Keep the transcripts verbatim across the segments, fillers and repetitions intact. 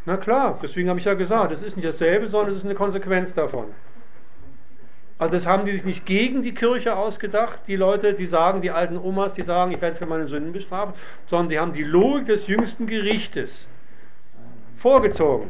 Na klar, deswegen habe ich ja gesagt, es ist nicht dasselbe, sondern es ist eine Konsequenz davon. Also das haben die sich nicht gegen die Kirche ausgedacht, die Leute, die sagen, die alten Omas, die sagen, ich werde für meine Sünden bestraft, sondern die haben die Logik des jüngsten Gerichtes vorgezogen.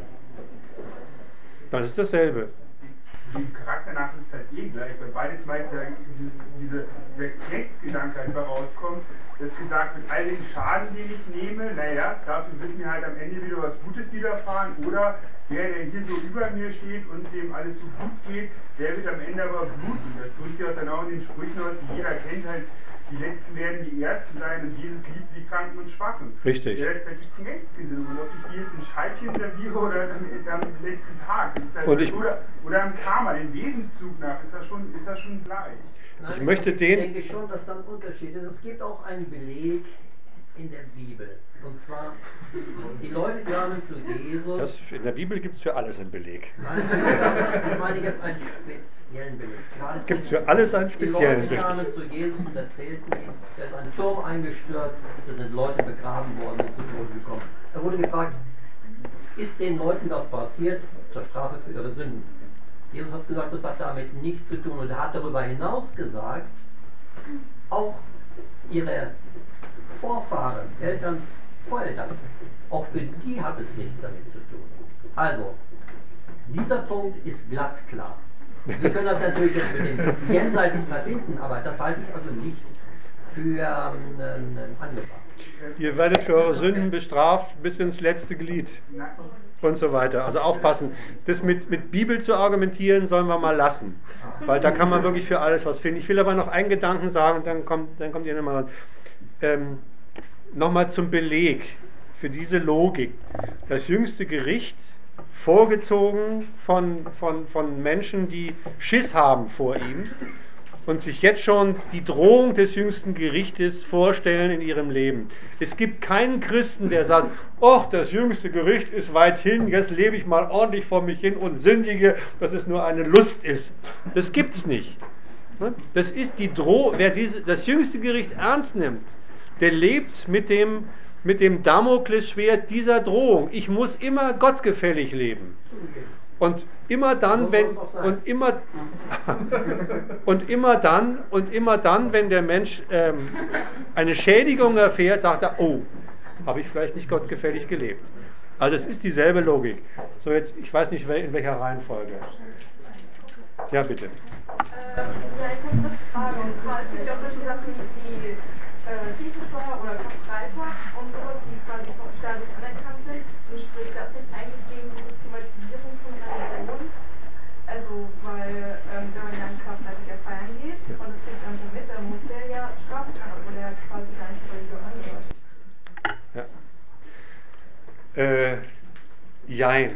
Das ist dasselbe. Dem Charakter nach ist es halt eh gleich, weil beides mal diese, diese, dieser Knechtsgedanke einfach rauskommt, dass gesagt wird, all den Schaden, den ich nehme, naja, dafür wird mir halt am Ende wieder was Gutes widerfahren, oder der, der hier so über mir steht und dem alles so gut geht, der wird am Ende aber bluten. Das tut sich auch dann auch in den Sprüchen aus, die jeder kennt halt, die Letzten werden die Ersten sein und Jesus liebt die Kranken und Schwachen. Richtig. Ja, das ist halt die Knechtsgesinnung. Und ob ich die jetzt in Scheibchen serviere oder am, am letzten Tag, das ist halt, Und ich, oder, oder am Karma, den Wesenszug nach, ist das schon, ist das schon gleich. Nein, ich möchte den... Ich denke schon, dass da ein Unterschied ist. Es gibt auch einen Beleg in der Bibel. Und zwar, die Leute kamen zu Jesus. Das, in der Bibel gibt es für alles einen Beleg. Nein, ich meine jetzt einen speziellen Beleg. Gibt es für alles einen speziellen Beleg. Die Leute kamen zu Jesus und erzählten ihm, da ist ein Turm eingestürzt, da sind Leute begraben worden, sind zu Tode gekommen. Er wurde gefragt, ist den Leuten das passiert zur Strafe für ihre Sünden? Jesus hat gesagt, das hat damit nichts zu tun. Und er hat darüber hinaus gesagt, auch ihre Vorfahren, Eltern, Voreltern, auch für die hat es nichts damit zu tun. Also, dieser Punkt ist glasklar. Sie können das natürlich jetzt mit dem Jenseits verbinden, aber das halte ich also nicht für ähm, angebracht. Ihr werdet für eure Sünden bestraft bis ins letzte Glied und so weiter. Also aufpassen. Das mit, mit Bibel zu argumentieren, sollen wir mal lassen. Weil da kann man wirklich für alles was finden. Ich will aber noch einen Gedanken sagen, dann kommt, dann kommt ihr nochmal ran. Ähm, nochmal zum Beleg für diese Logik. Das jüngste Gericht, vorgezogen von, von, von Menschen, die Schiss haben vor ihm und sich jetzt schon die Drohung des jüngsten Gerichtes vorstellen in ihrem Leben. Es gibt keinen Christen, der sagt, oh, das jüngste Gericht ist weit hin, jetzt lebe ich mal ordentlich vor mich hin und sündige, dass es nur eine Lust ist. Das gibt's nicht. Das ist die Drohung, wer diese, das jüngste Gericht ernst nimmt, der lebt mit dem, mit dem Damoklesschwert dieser Drohung. Ich muss immer gottgefällig leben. Und immer dann, wenn und immer und immer dann und immer dann, wenn der Mensch ähm, eine Schädigung erfährt, sagt er, oh, habe ich vielleicht nicht gottgefällig gelebt. Also es ist dieselbe Logik. So jetzt, ich weiß nicht in welcher Reihenfolge. Ja, bitte. Ähm, ja, ich habe eine Frage. Und zwar, es gibt ja auch solche Sachen wie äh, Kirchensteuer oder Karfreitag und sowas, die quasi vom Staat nicht anerkannt sind. Und spricht das nicht eigentlich gegen diese Privatisierung von Religion? Also, weil, ähm, wenn man ja am Karfreitag ja feiern geht und es kriegt dann so mit, dann muss der ja Strafe zahlen, obwohl er quasi gar nicht zur Religion angehört. Ja. Äh, jein.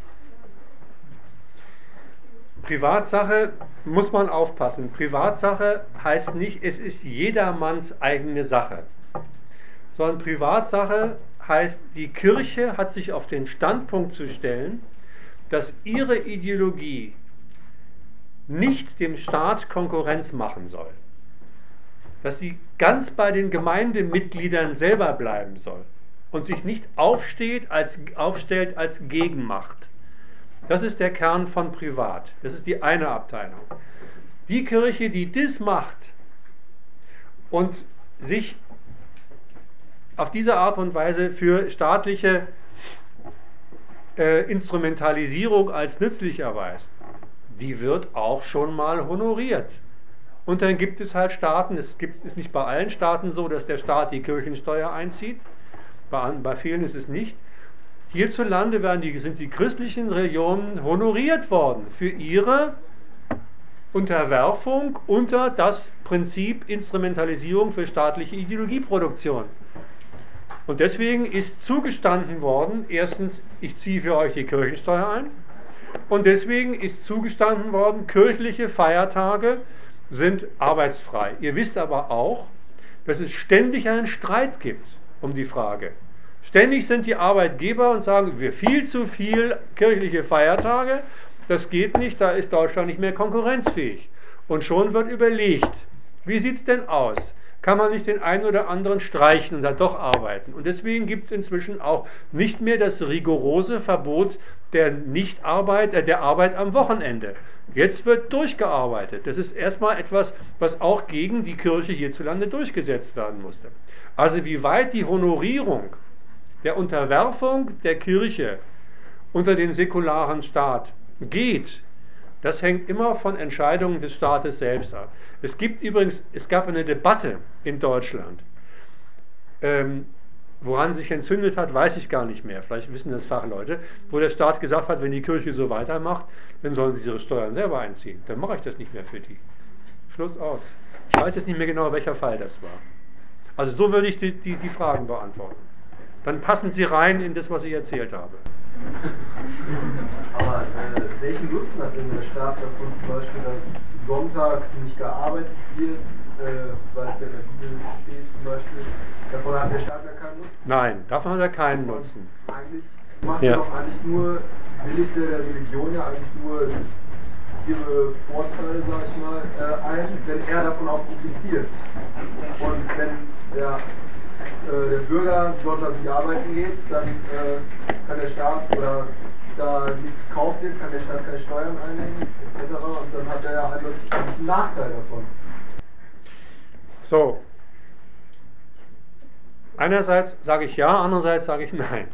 Privatsache muss man aufpassen. Privatsache heißt nicht, es ist jedermanns eigene Sache. Sondern Privatsache heißt, die Kirche hat sich auf den Standpunkt zu stellen, dass ihre Ideologie nicht dem Staat Konkurrenz machen soll. Dass sie ganz bei den Gemeindemitgliedern selber bleiben soll und sich nicht aufsteht als, aufstellt als Gegenmacht. Das ist der Kern von Privat. Das ist die eine Abteilung. Die Kirche, die das macht und sich auf diese Art und Weise für staatliche äh, Instrumentalisierung als nützlich erweist, die wird auch schon mal honoriert. Und dann gibt es halt Staaten, es gibt, ist nicht bei allen Staaten so, dass der Staat die Kirchensteuer einzieht, bei, bei vielen ist es nicht. Hierzulande werden die, sind die christlichen Religionen honoriert worden für ihre Unterwerfung unter das Prinzip Instrumentalisierung für staatliche Ideologieproduktion. Und deswegen ist zugestanden worden, erstens, ich ziehe für euch die Kirchensteuer ein. Und deswegen ist zugestanden worden, kirchliche Feiertage sind arbeitsfrei. Ihr wisst aber auch, dass es ständig einen Streit gibt um die Frage. Ständig sind die Arbeitgeber und sagen, wir viel zu viel kirchliche Feiertage, das geht nicht, da ist Deutschland nicht mehr konkurrenzfähig. Und schon wird überlegt, wie sieht es denn aus? kann man nicht den einen oder anderen streichen und dann doch arbeiten. Und deswegen gibt es inzwischen auch nicht mehr das rigorose Verbot der Nichtarbeit, äh, der Arbeit am Wochenende. Jetzt wird durchgearbeitet. Das ist erstmal etwas, was auch gegen die Kirche hierzulande durchgesetzt werden musste. Also wie weit die Honorierung der Unterwerfung der Kirche unter den säkularen Staat geht, das hängt immer von Entscheidungen des Staates selbst ab. Es gibt übrigens, es gab eine Debatte in Deutschland, ähm, woran sich entzündet hat, weiß ich gar nicht mehr, vielleicht wissen das Fachleute, wo der Staat gesagt hat, wenn die Kirche so weitermacht, dann sollen sie ihre Steuern selber einziehen. Dann mache ich das nicht mehr für die. Schluss aus. Ich weiß jetzt nicht mehr genau, welcher Fall das war. Also so würde ich die, die, die Fragen beantworten. Dann passen sie rein in das, was ich erzählt habe. Aber äh, welchen Nutzen hat denn der Staat davon, zum Beispiel, dass sonntags nicht gearbeitet wird, äh, weil es ja in der Bibel steht zum Beispiel? Davon hat der Staat ja keinen Nutzen. Nein, davon hat er keinen Nutzen. Eigentlich macht ja. er doch eigentlich nur, willigt der Religion ja eigentlich nur ihre Vorteile, sag ich mal, äh, ein, wenn er davon auch profitiert. Und wenn der, äh, der Bürger sonntags nicht arbeiten geht, dann äh, kann der Staat, oder da nichts gekauft wird, kann der Staat keine Steuern einnehmen, et cetera. Und dann hat er ja eindeutig einen Nachteil davon. So. Einerseits sage ich ja, andererseits sage ich nein.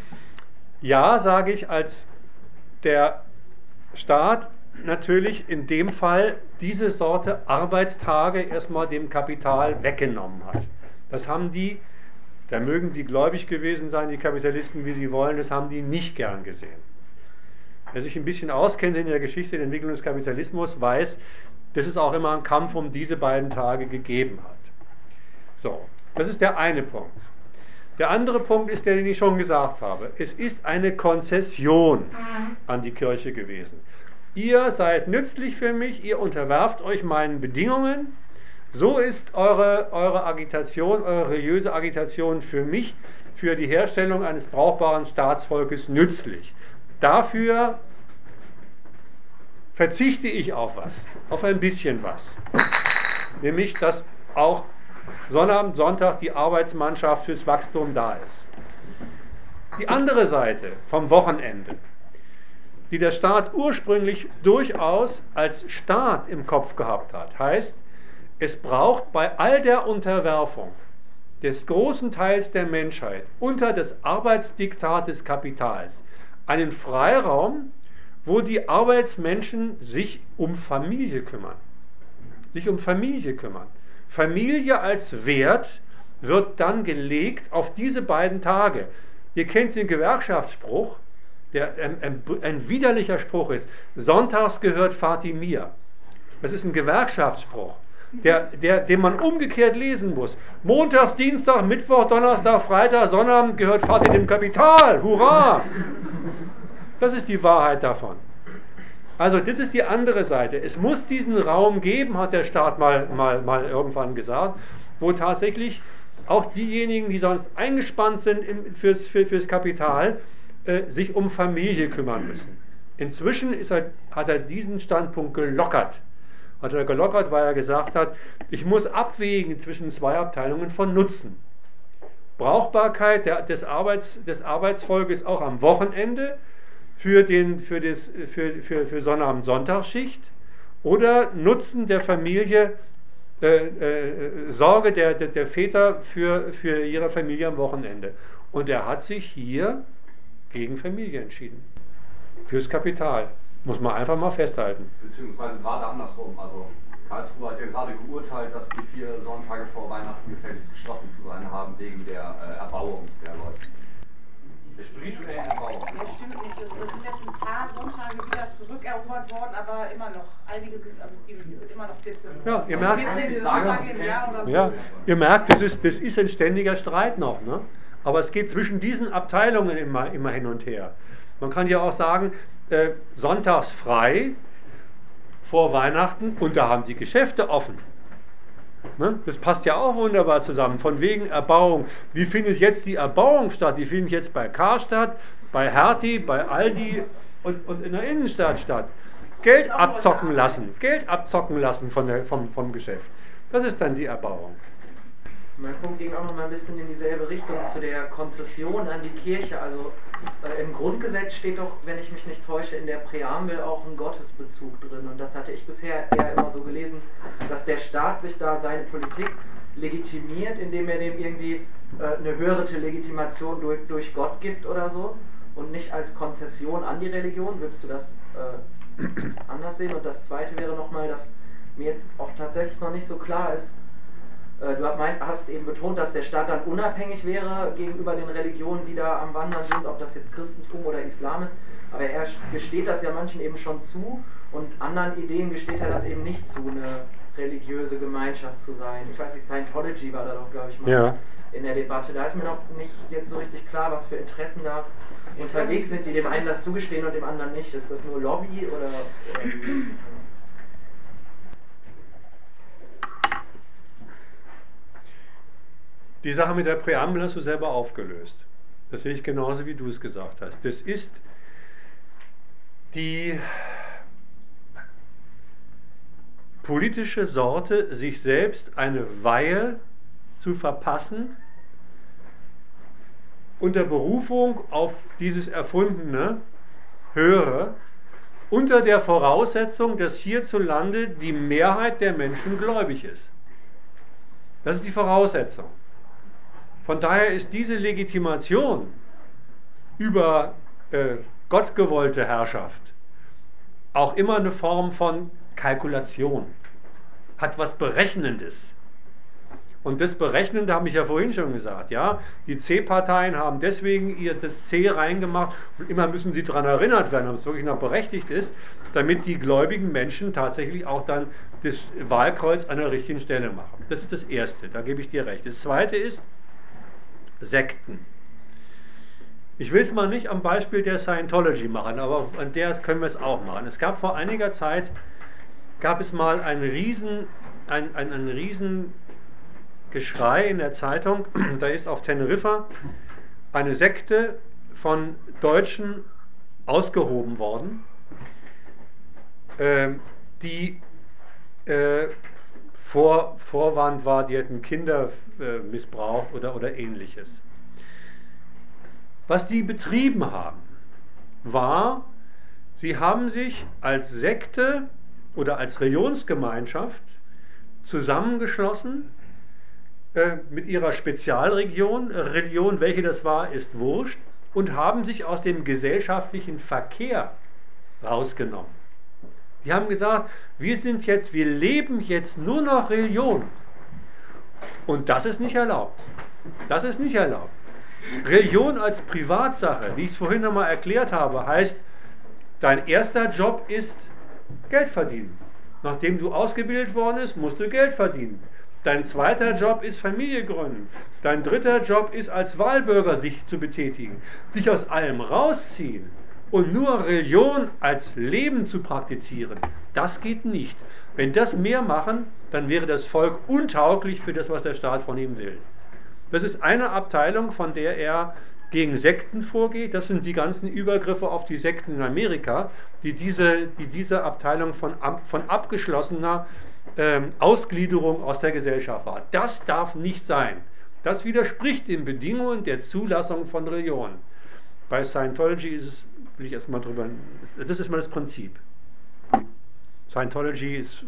Ja, sage ich, als der Staat natürlich in dem Fall diese Sorte Arbeitstage erstmal dem Kapital weggenommen hat. Das haben die, da mögen die gläubig gewesen sein, die Kapitalisten, wie sie wollen, das haben die nicht gern gesehen. Wer sich ein bisschen auskennt in der Geschichte der Entwicklung des Kapitalismus, weiß, dass es auch immer einen Kampf um diese beiden Tage gegeben hat. So, das ist der eine Punkt. Der andere Punkt ist der, den ich schon gesagt habe. Es ist eine Konzession an die Kirche gewesen. Ihr seid nützlich für mich, ihr unterwerft euch meinen Bedingungen. So ist eure, eure Agitation, eure religiöse Agitation für mich, für die Herstellung eines brauchbaren Staatsvolkes nützlich. Dafür verzichte ich auf was, auf ein bisschen was. Nämlich, dass auch Sonnabend, Sonntag die Arbeitsmannschaft fürs Wachstum da ist. Die andere Seite vom Wochenende, die der Staat ursprünglich durchaus als Staat im Kopf gehabt hat, heißt, es braucht bei all der Unterwerfung des großen Teils der Menschheit unter das Arbeitsdiktat des Kapitals einen Freiraum, wo die Arbeitsmenschen sich um Familie kümmern. Sich um Familie kümmern. Familie als Wert wird dann gelegt auf diese beiden Tage. Ihr kennt den Gewerkschaftsspruch, der ein, ein, ein widerlicher Spruch ist. Sonntags gehört Vati mir. Das ist ein Gewerkschaftsspruch, der, der, den man umgekehrt lesen muss. Montags, Dienstag, Mittwoch, Donnerstag, Freitag, Sonnabend gehört Vati dem Kapital. Hurra! Das ist die Wahrheit davon. Also das ist die andere Seite. Es muss diesen Raum geben, hat der Staat mal, mal, mal irgendwann gesagt, wo tatsächlich auch diejenigen, die sonst eingespannt sind im, fürs, für, fürs Kapital, äh, sich um Familie kümmern müssen. Inzwischen ist er, hat er diesen Standpunkt gelockert. Hat er gelockert, weil er gesagt hat, ich muss abwägen zwischen zwei Abteilungen von Nutzen. Brauchbarkeit der, des, Arbeits, des Arbeitsvolkes auch am Wochenende, für, den, für, das, für, für, für Sonnabend-Sonntagsschicht oder Nutzen der Familie, äh, äh, Sorge der, der, der Väter für, für ihre Familie am Wochenende. Und er hat sich hier gegen Familie entschieden. Fürs Kapital. Muss man einfach mal festhalten. Beziehungsweise gerade andersrum. Also Karlsruhe hat ja gerade geurteilt, dass die vier Sonntage vor Weihnachten gefälligst geschlossen zu sein haben wegen der äh, Erbauung der Leute. Der spirituellen Erbauung. Das stimmt nicht. Es sind jetzt ein paar Sonntage wieder zurückerobert worden, aber immer noch. Einige sind, also es wird immer noch vierzehn. Ja, ihr merkt, vierzehn Sonntage im Jahr oder so. ja, ihr merkt, das ist, das ist ein ständiger Streit noch. Ne? Aber es geht zwischen diesen Abteilungen immer, immer hin und her. Man kann ja auch sagen, äh, sonntags frei vor Weihnachten und da haben die Geschäfte offen. Ne? Das passt ja auch wunderbar zusammen. Von wegen Erbauung. Wie findet jetzt die Erbauung statt? Die findet jetzt bei Karstadt, bei Hertie, bei Aldi und, und in der Innenstadt statt. Geld abzocken lassen. Geld abzocken lassen von der, vom, vom Geschäft. Das ist dann die Erbauung. Mein Punkt ging auch noch mal ein bisschen in dieselbe Richtung zu der Konzession an die Kirche. Also äh, im Grundgesetz steht doch, wenn ich mich nicht täusche, in der Präambel auch ein Gottesbezug drin. Und das hatte ich bisher eher immer so gelesen, dass der Staat sich da seine Politik legitimiert, indem er dem irgendwie äh, eine höhere Legitimation durch, durch Gott gibt oder so und nicht als Konzession an die Religion. Würdest du das äh, anders sehen? Und das Zweite wäre nochmal, dass mir jetzt auch tatsächlich noch nicht so klar ist, du hast eben betont, dass der Staat dann unabhängig wäre gegenüber den Religionen, die da am Wandern sind, ob das jetzt Christentum oder Islam ist. Aber er gesteht das ja manchen eben schon zu und anderen Ideen gesteht er das eben nicht zu, eine religiöse Gemeinschaft zu sein. Ich weiß nicht, Scientology war da doch, glaube ich, mal ja. in der Debatte. Da ist mir noch nicht jetzt so richtig klar, was für Interessen da unterwegs sind, die dem einen das zugestehen und dem anderen nicht. Ist das nur Lobby oder... oder Die Sache mit der Präambel hast du selber aufgelöst. Das sehe ich genauso, wie du es gesagt hast. Das ist die politische Sorte, sich selbst eine Weihe zu verpassen, unter Berufung auf dieses erfundene Höhere, unter der Voraussetzung, dass hierzulande die Mehrheit der Menschen gläubig ist. Das ist die Voraussetzung. Von daher ist diese Legitimation über äh, gottgewollte Herrschaft auch immer eine Form von Kalkulation, hat was Berechnendes. Und das Berechnende habe ich ja vorhin schon gesagt. Ja? Die C-Parteien haben deswegen ihr das C reingemacht und immer müssen sie daran erinnert werden, ob es wirklich noch berechtigt ist, damit die gläubigen Menschen tatsächlich auch dann das Wahlkreuz an der richtigen Stelle machen. Das ist das Erste, da gebe ich dir recht. Das Zweite ist Sekten. Ich will es mal nicht am Beispiel der Scientology machen, aber an der können wir es auch machen. Es gab vor einiger Zeit, gab es mal einen riesen, ein, ein, ein riesen Geschrei in der Zeitung. Da ist auf Teneriffa eine Sekte von Deutschen ausgehoben worden, äh, die äh, Vor, Vorwand war, die hätten Kinder äh, missbraucht oder, oder ähnliches. Was die betrieben haben, war, sie haben sich als Sekte oder als Religionsgemeinschaft zusammengeschlossen äh, mit ihrer Spezialregion, Religion, welche das war, ist wurscht, und haben sich aus dem gesellschaftlichen Verkehr rausgenommen. Die haben gesagt, wir sind jetzt, wir leben jetzt nur noch Religion. Und das ist nicht erlaubt. Das ist nicht erlaubt. Religion als Privatsache, wie ich es vorhin nochmal erklärt habe, heißt, dein erster Job ist Geld verdienen. Nachdem du ausgebildet worden bist, musst du Geld verdienen. Dein zweiter Job ist Familie gründen. Dein dritter Job ist als Wahlbürger sich zu betätigen. Dich aus allem rausziehen und nur Religion als Leben zu praktizieren, das geht nicht. Wenn das mehr machen, dann wäre das Volk untauglich für das, was der Staat von ihm will. Das ist eine Abteilung, von der er gegen Sekten vorgeht. Das sind die ganzen Übergriffe auf die Sekten in Amerika, die diese, die diese Abteilung von, von abgeschlossener ähm, Ausgliederung aus der Gesellschaft war. Das darf nicht sein. Das widerspricht den Bedingungen der Zulassung von Religion. Bei Scientology ist es, will ich erstmal drüber, das ist erstmal das Prinzip. Scientology ist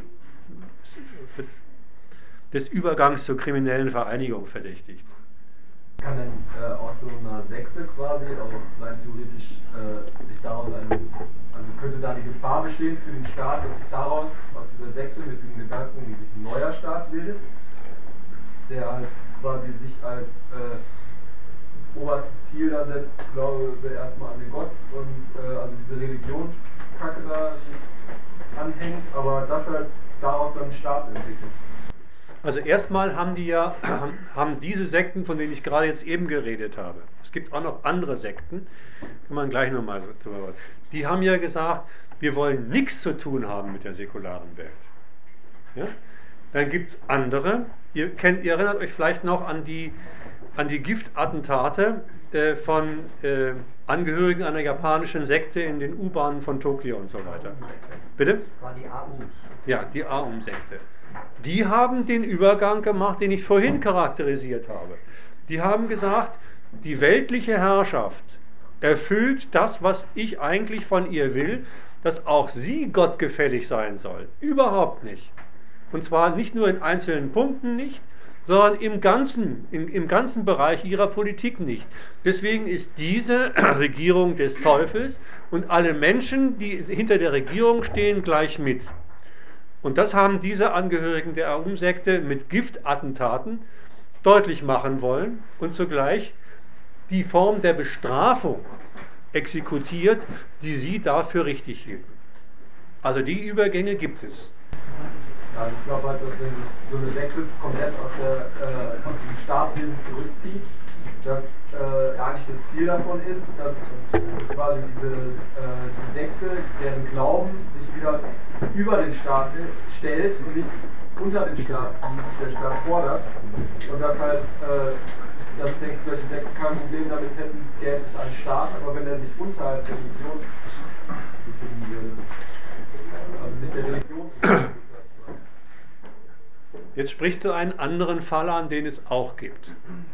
des Übergangs zur kriminellen Vereinigung verdächtigt. Kann denn äh, aus so einer Sekte quasi auch rein theoretisch äh, sich daraus ein, also könnte da die Gefahr bestehen für den Staat, dass sich daraus, aus dieser Sekte mit dem Gedanken, sich ein neuer Staat bildet, der halt quasi sich als äh, oberstes Ziel da setzt, glaube ich, erstmal an den Gott und äh, also diese Religionskacke da sich anhängt, aber das halt daraus dann einen Staat entwickelt. Also erstmal haben die ja, haben diese Sekten, von denen ich gerade jetzt eben geredet habe, es gibt auch noch andere Sekten, kann man gleich nochmal so drüber reden, die haben ja gesagt, wir wollen nichts zu tun haben mit der säkularen Welt. Ja? Dann gibt es andere, ihr, kennt, ihr erinnert euch vielleicht noch an die, an die Giftattentate äh, von äh, Angehörigen einer japanischen Sekte in den U-Bahnen von Tokio und so weiter. Bitte? Das war die A U. Ja, die A U-Sekte. Die haben den Übergang gemacht, den ich vorhin charakterisiert habe. Die haben gesagt, die weltliche Herrschaft erfüllt das, was ich eigentlich von ihr will, dass auch sie gottgefällig sein soll. Überhaupt nicht. Und zwar nicht nur in einzelnen Punkten nicht, sondern im ganzen, im, im ganzen Bereich ihrer Politik nicht. Deswegen ist diese Regierung des Teufels und alle Menschen, die hinter der Regierung stehen, gleich mit. Und das haben diese Angehörigen der Aum-Sekte mit Giftattentaten deutlich machen wollen und zugleich die Form der Bestrafung exekutiert, die sie dafür richtig hielten. Also die Übergänge gibt es. Ja, ich glaube halt, dass wenn sich so eine Sekte komplett aus, der, äh, aus dem Staatswesen zurückzieht, dass äh, ja, eigentlich das Ziel davon ist, dass quasi diese äh, die Sekte, deren Glauben sich wieder über den Staat stellt und nicht unter den Staat, wie es der Staat fordert. Und dass halt, äh, dass denke ich, solche Sekten kein Problem damit hätten, gäbe es einen Staat, aber wenn er sich unterhalb der Religion befinden würde. Also sich der Religion. Jetzt sprichst du einen anderen Fall an, den es auch gibt.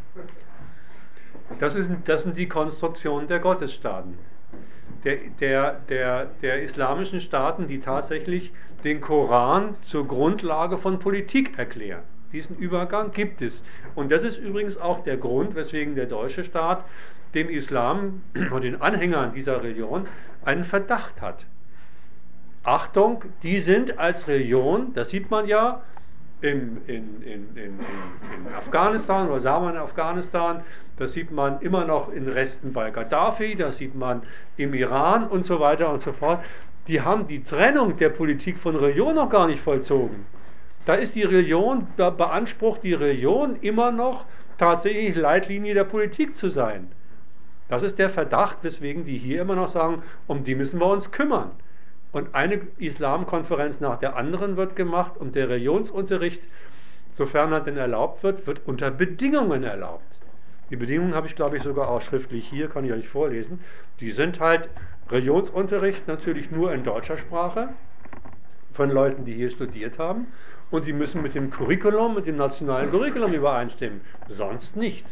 Das, ist, das sind die Konstruktionen der Gottesstaaten. Der, der, der, der islamischen Staaten, die tatsächlich den Koran zur Grundlage von Politik erklären. Diesen Übergang gibt es. Und das ist übrigens auch der Grund, weswegen der deutsche Staat dem Islam und den Anhängern dieser Religion einen Verdacht hat. Achtung, die sind als Religion, das sieht man ja, In, in, in, in, in Afghanistan oder sagen wir in Afghanistan, das sieht man immer noch in Resten bei Gaddafi, das sieht man im Iran und so weiter und so fort. Die haben die Trennung der Politik von Religion noch gar nicht vollzogen. Da ist die Religion, da beansprucht die Religion immer noch tatsächlich Leitlinie der Politik zu sein. Das ist der Verdacht, weswegen die hier immer noch sagen, um die müssen wir uns kümmern. Und eine Islamkonferenz nach der anderen wird gemacht und der Religionsunterricht, sofern er denn erlaubt wird, wird unter Bedingungen erlaubt. Die Bedingungen habe ich, glaube ich, sogar auch schriftlich hier, kann ich euch vorlesen. Die sind halt Religionsunterricht natürlich nur in deutscher Sprache von Leuten, die hier studiert haben, und die müssen mit dem Curriculum, mit dem nationalen Curriculum übereinstimmen. Sonst nicht.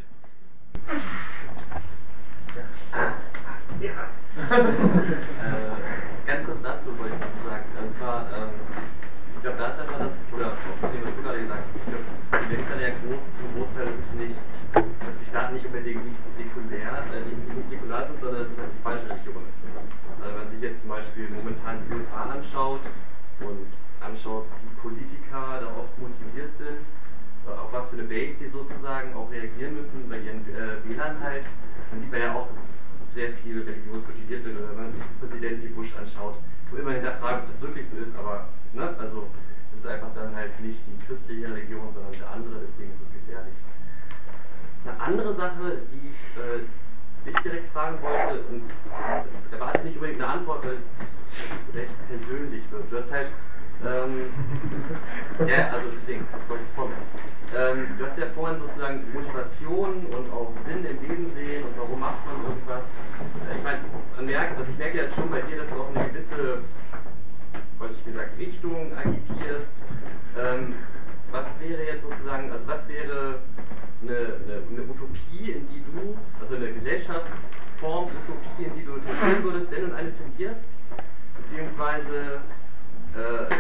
Ja. äh, ganz kurz dazu wollte ich noch sagen. Und zwar, ähm, ich glaube, da ist einfach das, oder auch dem, was du gerade gesagt hast, ich glaube, das Problem dann ja groß, zum Großteil ist es nicht, dass die Staaten nicht unbedingt nicht säkulär, äh, nicht, nicht säkular sind, sondern dass es halt die falsche Religion ist. Also wenn man sich jetzt zum Beispiel momentan die U S A anschaut und anschaut, wie Politiker da oft motiviert sind, auf was für eine Base die sozusagen auch reagieren müssen bei ihren äh, Wählern halt, dann sieht man ja auch, dass sehr viel religiös motiviert wird, oder wenn man sich Präsident wie Bush anschaut, wo immer hinterfragt, ob das wirklich so ist, aber ne, also es ist einfach dann halt nicht die christliche Religion, sondern eine andere, deswegen ist es gefährlich. Eine andere Sache, die ich äh, dich direkt fragen wollte, und ich erwarte nicht unbedingt eine Antwort, weil es recht persönlich wird. Du hast halt Ähm, ja, also deswegen wollte ich es vorbereiten. Ähm, du hast ja vorhin sozusagen Motivation und auch Sinn im Leben sehen und warum macht man irgendwas. Äh, ich meine, man merkt, also ich merke jetzt schon bei dir, dass du auch eine gewisse, wollte ich gesagt, Richtung agitierst. Ähm, was wäre jetzt sozusagen, also was wäre eine, eine, eine Utopie, in die du, also eine Gesellschaftsform, Utopie, in die du tendieren würdest, wenn du in eine tendierst? Beziehungsweise Äh,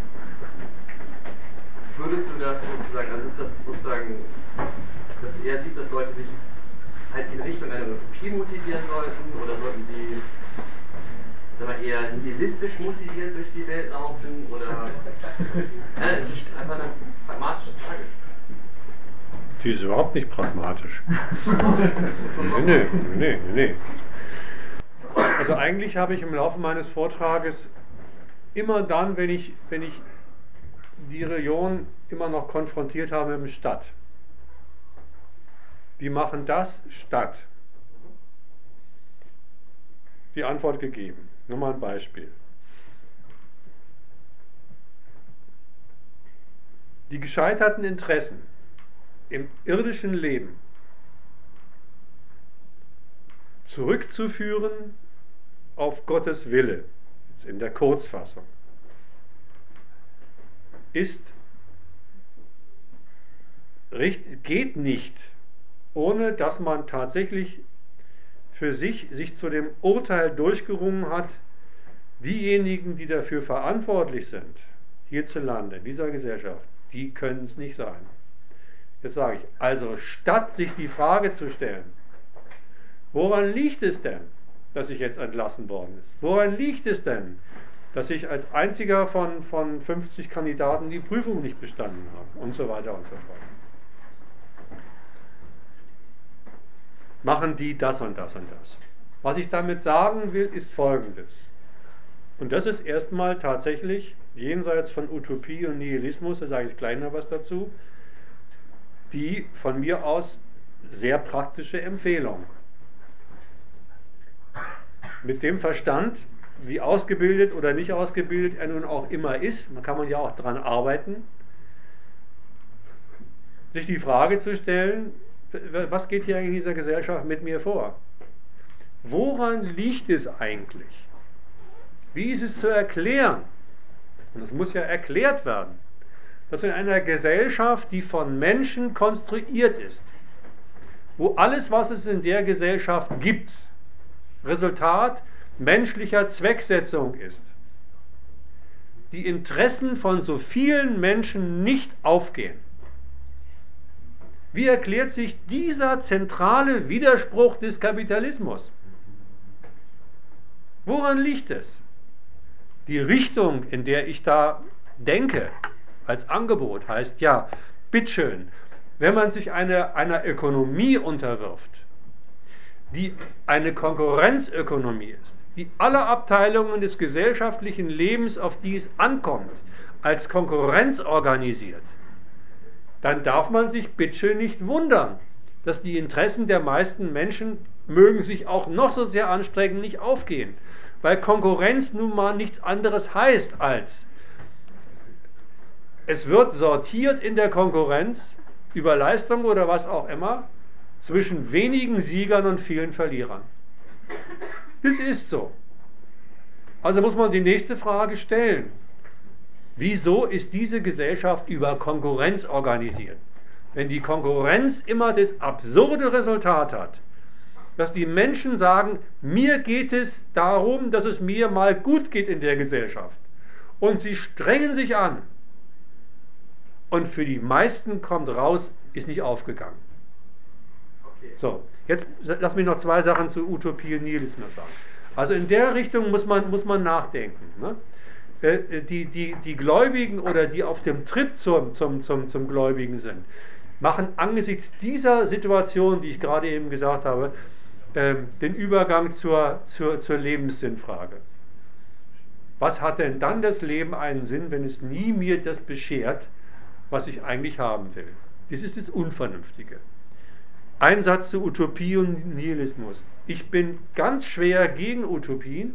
würdest du das sozusagen, also ist das sozusagen, dass du eher siehst, dass Leute sich halt in Richtung einer Utopie motivieren sollten, oder sollten sie, sag mal, eher nihilistisch motiviert durch die Welt laufen, oder äh, das ist einfach eine pragmatische Frage. Die ist überhaupt nicht pragmatisch. nee, nee, nee, nee. Also eigentlich habe ich im Laufe meines Vortrages immer dann, wenn ich, wenn ich die Religion immer noch konfrontiert habe mit dem Stadt. Die machen das statt. Die Antwort gegeben. Nur mal ein Beispiel. Die gescheiterten Interessen im irdischen Leben zurückzuführen auf Gottes Wille, in der Kurzfassung, ist geht nicht, ohne dass man tatsächlich für sich sich zu dem Urteil durchgerungen hat, diejenigen, die dafür verantwortlich sind, hierzulande, in dieser Gesellschaft, die können es nicht sein. Jetzt sage ich, also statt sich die Frage zu stellen, woran liegt es denn, dass ich jetzt entlassen worden ist? Woran liegt es denn, dass ich als einziger von, von fünfzig Kandidaten die Prüfung nicht bestanden habe? Und so weiter und so fort. Machen die das und das und das. Was ich damit sagen will, ist Folgendes. Und das ist erstmal tatsächlich, jenseits von Utopie und Nihilismus, da sage ich gleich noch was dazu, die von mir aus sehr praktische Empfehlung. Mit dem Verstand, wie ausgebildet oder nicht ausgebildet er nun auch immer ist, da kann man ja auch dran arbeiten, sich die Frage zu stellen, was geht hier in dieser Gesellschaft mit mir vor? Woran liegt es eigentlich? Wie ist es zu erklären? Und es muss ja erklärt werden, dass in einer Gesellschaft, die von Menschen konstruiert ist, wo alles, was es in der Gesellschaft gibt, Resultat menschlicher Zwecksetzung ist, die Interessen von so vielen Menschen nicht aufgehen. Wie erklärt sich dieser zentrale Widerspruch des Kapitalismus? Woran liegt es? Die Richtung, in der ich da denke, als Angebot heißt ja, bitteschön, wenn man sich eine, einer Ökonomie unterwirft, die eine Konkurrenzökonomie ist, die alle Abteilungen des gesellschaftlichen Lebens, auf die es ankommt, als Konkurrenz organisiert, dann darf man sich bitteschön nicht wundern, dass die Interessen der meisten Menschen, mögen sich auch noch so sehr anstrengen, nicht aufgehen. Weil Konkurrenz nun mal nichts anderes heißt als, es wird sortiert in der Konkurrenz über Leistung oder was auch immer zwischen wenigen Siegern und vielen Verlierern. Das ist so. Also muss man die nächste Frage stellen. Wieso ist diese Gesellschaft über Konkurrenz organisiert? Wenn die Konkurrenz immer das absurde Resultat hat, dass die Menschen sagen, mir geht es darum, dass es mir mal gut geht in der Gesellschaft. Und sie strengen sich an. Und für die meisten kommt raus, ist nicht aufgegangen. Okay. So, jetzt lass mich noch zwei Sachen zu Utopie und Nihilismus sagen. Also in der Richtung muss man, muss man nachdenken. Ne? Die, die, die Gläubigen oder die auf dem Trip zum, zum, zum, zum Gläubigen sind, machen angesichts dieser Situation, die ich gerade eben gesagt habe, den Übergang zur, zur, zur Lebenssinnfrage. Was hat denn dann das Leben einen Sinn, wenn es nie mir das beschert, was ich eigentlich haben will? Das ist das Unvernünftige. Ein Satz zu Utopie und Nihilismus. Ich bin ganz schwer gegen Utopien,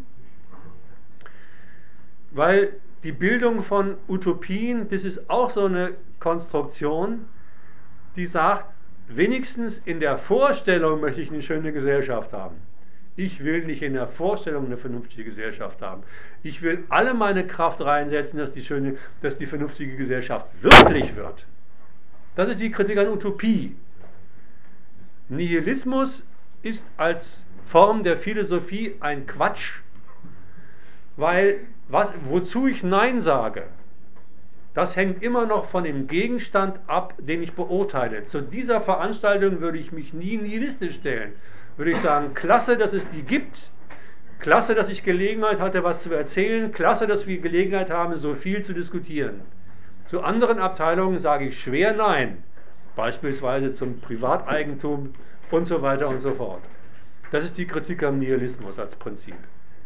weil die Bildung von Utopien, das ist auch so eine Konstruktion, die sagt, wenigstens in der Vorstellung möchte ich eine schöne Gesellschaft haben. Ich will nicht in der Vorstellung eine vernünftige Gesellschaft haben. Ich will alle meine Kraft reinsetzen, dass die, schöne, dass die vernünftige Gesellschaft wirklich wird. Das ist die Kritik an Utopie. Nihilismus ist als Form der Philosophie ein Quatsch, weil was, wozu ich Nein sage, das hängt immer noch von dem Gegenstand ab, den ich beurteile. Zu dieser Veranstaltung würde ich mich nie nihilistisch stellen. Würde ich sagen, klasse, dass es die gibt, klasse, dass ich Gelegenheit hatte, was zu erzählen, klasse, dass wir Gelegenheit haben, so viel zu diskutieren. Zu anderen Abteilungen sage ich schwer Nein, beispielsweise zum Privateigentum und so weiter und so fort. Das ist die Kritik am Nihilismus als Prinzip.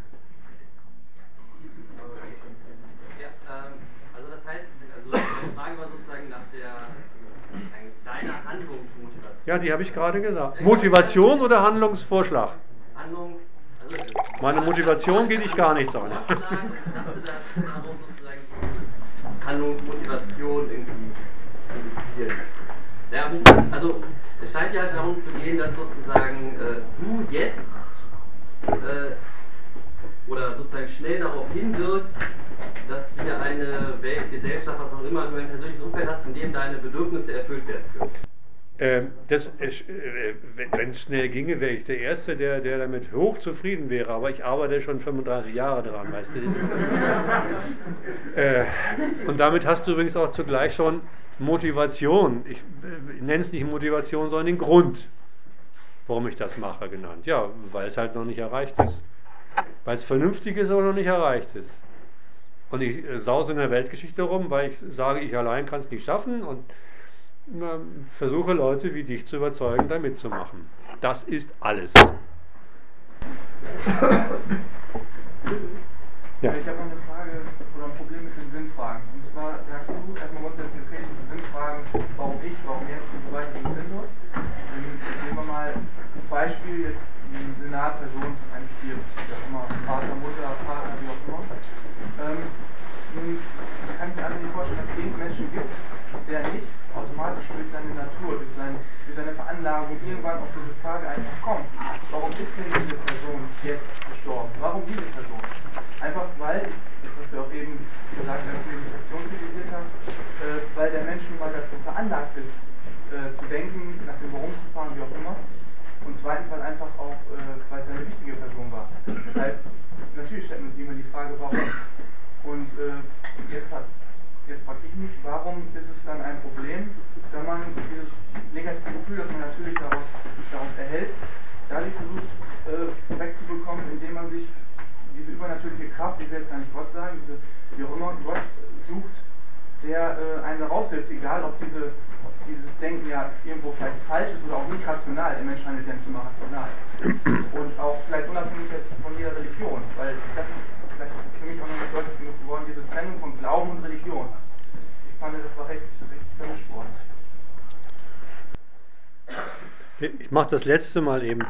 Also die Frage war sozusagen nach der, also deiner Handlungsmotivation. Ja, die habe ich gerade gesagt. Motivation oder Handlungsvorschlag? Handlungs... Also Meine Motivation geht dich gar nichts an. Ich dachte, dass darum sozusagen die Handlungsmotivation irgendwie reduzieren. Ja, also es scheint ja darum zu gehen, dass sozusagen äh, du jetzt äh, oder sozusagen schnell darauf hinwirkst, dass wir eine Welt, Gesellschaft, was auch immer, du ein persönliches Umfeld hast, in dem deine Bedürfnisse erfüllt werden können? Ähm, das, äh, wenn es schnell ginge, wäre ich der Erste, der, der damit hochzufrieden wäre. Aber ich arbeite schon fünfunddreißig Jahre daran, weißt du. Das ist, äh, und damit hast du übrigens auch zugleich schon Motivation. Ich, ich nenne es nicht Motivation, sondern den Grund, warum ich das mache, genannt. Ja, weil es halt noch nicht erreicht ist. Weil es vernünftig ist, aber noch nicht erreicht ist. Und ich äh, sause in der Weltgeschichte rum, weil ich sage, ich allein kann es nicht schaffen und äh, versuche Leute wie dich zu überzeugen, da mitzumachen. Das ist alles. Ja. Ich habe noch eine Frage oder ein Problem mit den Sinnfragen. Und zwar sagst du erstmal grundsätzlich, okay, diese Sinnfragen, warum ich, warum jetzt und so weiter, sind sinnlos. Dann nehmen wir mal ein Beispiel, jetzt eine nahe Person einem stirbt, wie auch immer, Vater, Mutter, Partner, wie auch immer. Ähm, nun kann ich mir einfach nicht vorstellen, dass es irgendeinen Menschen gibt, der nicht automatisch durch seine Natur, durch, sein, durch seine Veranlagung irgendwann auf diese Frage einfach kommt. Warum ist denn diese Person jetzt gestorben? Warum diese Person? Einfach weil, das hast du auch eben gesagt, als du Meditation kritisiert hast, äh, weil der Mensch nun mal dazu veranlagt ist, äh, zu denken, nach dem Warum zu fahren, wie auch immer. Und zweitens, weil einfach auch, äh, weil es eine wichtige Person war. Das heißt, natürlich stellt man sich immer die Frage, warum. Und äh, jetzt, jetzt frage ich mich, warum ist es dann ein Problem, wenn man dieses negative Gefühl, das man natürlich daraus, daraus erhält, dadurch versucht äh, wegzubekommen, indem man sich diese übernatürliche Kraft, ich will jetzt gar nicht Gott sagen, diese, wie auch immer, Gott sucht, der äh, einem raushilft, egal ob, diese, ob dieses Denken ja irgendwo vielleicht falsch ist oder auch nicht rational. Der Mensch handelt ja nicht immer rational. Und auch vielleicht unabhängig jetzt von jeder Religion, weil das ist vielleicht für mich auch noch nicht deutlich genug geworden, diese Trennung von Glauben und Religion. Ich fand, das war recht, recht vermischt worden. Ich mache das letzte Mal eben.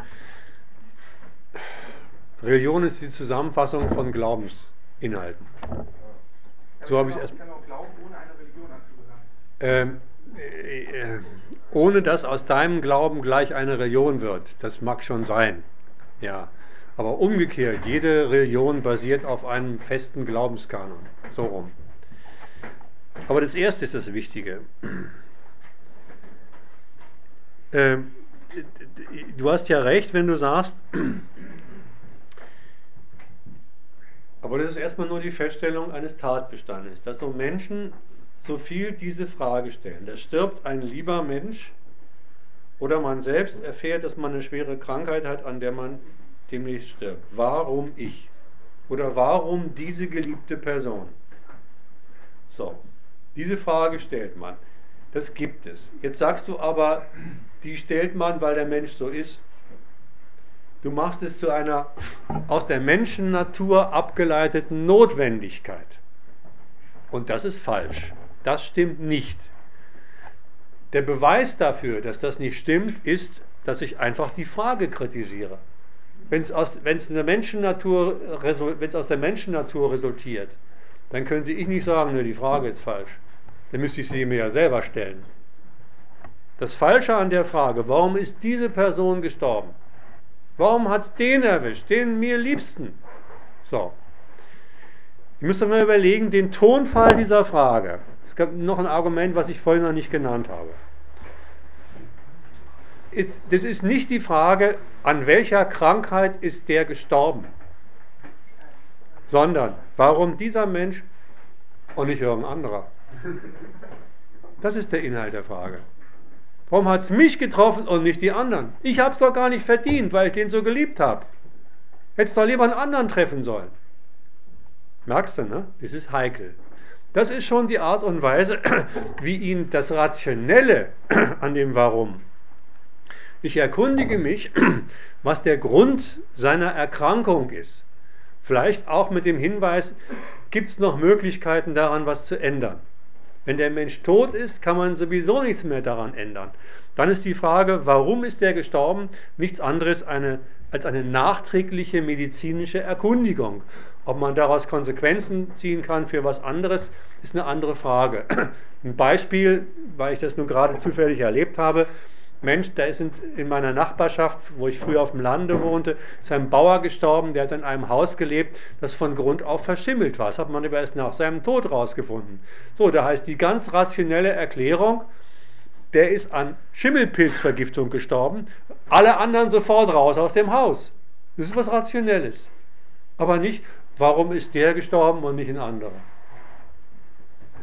Religion ist die Zusammenfassung von Glaubensinhalten. So habe ich es erst. Ich kann auch glauben, ohne einer Religion Ähm, anzugehören. äh, äh, ohne dass aus deinem Glauben gleich eine Religion wird. Das mag schon sein. Ja. Aber umgekehrt, jede Religion basiert auf einem festen Glaubenskanon. So rum. Aber das erste ist das Wichtige. Ähm, du hast ja recht, wenn du sagst, aber das ist erstmal nur die Feststellung eines Tatbestandes, dass so Menschen so viel diese Frage stellen. Da stirbt ein lieber Mensch oder man selbst erfährt, dass man eine schwere Krankheit hat, an der man demnächst stirbt. Warum ich? Oder warum diese geliebte Person? So, diese Frage stellt man. Das gibt es. Jetzt sagst du aber, die stellt man, weil der Mensch so ist. Du machst es zu einer aus der Menschennatur abgeleiteten Notwendigkeit. Und das ist falsch. Das stimmt nicht. Der Beweis dafür, dass das nicht stimmt, ist, dass ich einfach die Frage kritisiere. Wenn es aus, wenn es eine Menschennatur, wenn es aus der Menschennatur resultiert, dann könnte ich nicht sagen, ne, die Frage ist falsch. Dann müsste ich sie mir ja selber stellen. Das Falsche an der Frage, warum ist diese Person gestorben? Warum hat es den erwischt, den mir Liebsten? So. Ich müsste mal überlegen, den Tonfall dieser Frage. Es gab noch ein Argument, was ich vorhin noch nicht genannt habe. Ist, das ist nicht die Frage, an welcher Krankheit ist der gestorben, sondern warum dieser Mensch und nicht irgendein anderer. Das ist der Inhalt der Frage. Warum hat es mich getroffen und nicht die anderen? Ich habe es doch gar nicht verdient, weil ich den so geliebt habe. Hättest doch lieber einen anderen treffen sollen. Merkst du, ne? Das ist heikel. Das ist schon die Art und Weise, wie ihn das Rationelle an dem Warum. Ich erkundige mich, was der Grund seiner Erkrankung ist. Vielleicht auch mit dem Hinweis, gibt es noch Möglichkeiten daran, was zu ändern. Wenn der Mensch tot ist, kann man sowieso nichts mehr daran ändern. Dann ist die Frage, warum ist der gestorben, nichts anderes eine, als eine nachträgliche medizinische Erkundigung. Ob man daraus Konsequenzen ziehen kann für was anderes, ist eine andere Frage. Ein Beispiel, weil ich das nun gerade zufällig erlebt habe, Mensch, da ist in meiner Nachbarschaft, wo ich früher auf dem Lande wohnte, ist ein Bauer gestorben, der hat in einem Haus gelebt, das von Grund auf verschimmelt war. Das hat man aber erst nach seinem Tod rausgefunden. So, da heißt die ganz rationelle Erklärung, der ist an Schimmelpilzvergiftung gestorben, alle anderen sofort raus aus dem Haus. Das ist was Rationelles. Aber nicht, warum ist der gestorben und nicht ein anderer?